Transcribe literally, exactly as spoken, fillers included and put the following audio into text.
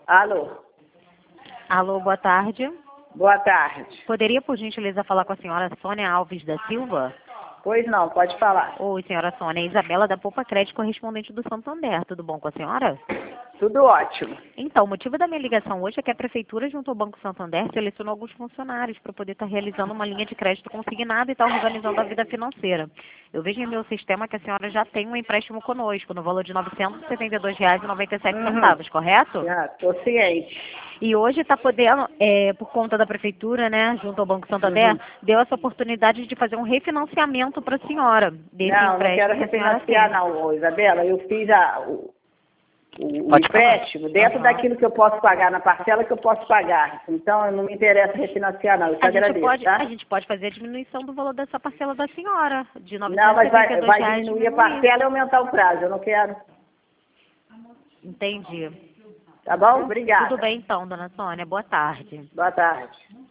Alô? Alô, boa tarde. Boa tarde. Poderia, por gentileza, falar com a senhora Sônia Alves da Silva? Pois não, pode falar. Oi, senhora Sônia. Isabela da Poupa Crédito, correspondente do Santander. Tudo bom com a senhora? Tudo ótimo. Então, o motivo da minha ligação hoje é que a Prefeitura, junto ao Banco Santander, selecionou alguns funcionários para poder estar realizando uma linha de crédito consignada e estar organizando a vida financeira. Eu vejo em meu sistema que a senhora já tem um empréstimo conosco, no valor de novecentos e setenta e dois reais e noventa e sete centavos, Uhum. correto? Já, tô ciente. E hoje está podendo, é, por conta da Prefeitura, né, junto ao Banco Santander, Uhum. deu essa oportunidade de fazer um refinanciamento para a senhora, desse Não, não quero empréstimo que a senhora refinanciar tem. não, ô, Isabela. Eu fiz a, o, o Pode empréstimo falar. dentro Aham. daquilo que eu posso pagar, na parcela que eu posso pagar. Então, não me interessa refinanciar não, eu te A gente, agradeço, pode, tá? a gente pode fazer a diminuição do valor dessa parcela da senhora, de Não, novecentos e mas setenta e vai, dois vai reais diminuir a diminuir. parcela e aumentar o prazo. Eu não quero. Entendi. Tá bom? Obrigada. Tudo bem então, dona Sônia. Boa tarde. Boa tarde.